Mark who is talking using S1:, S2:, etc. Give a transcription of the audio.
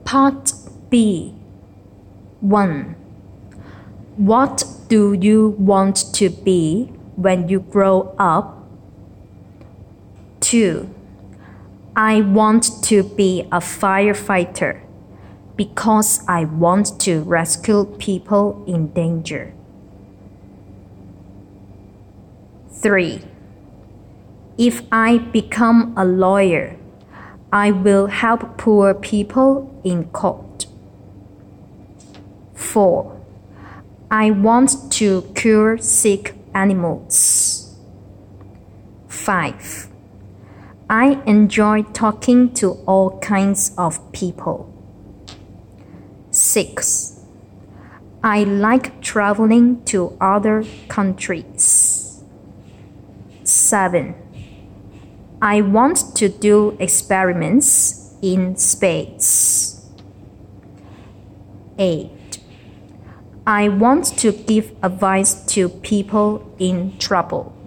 S1: Part B. 1. What do you want to be when you grow up? 2. I want to be a firefighter because I want to rescue people in danger. 3. If I become a lawyer, I will help poor people in court. 4. I want to cure sick animals. 5. I enjoy talking to all kinds of people. 6. I like traveling to other countries. 7. I want to do experiments in space. 8. I want to give advice to people in trouble.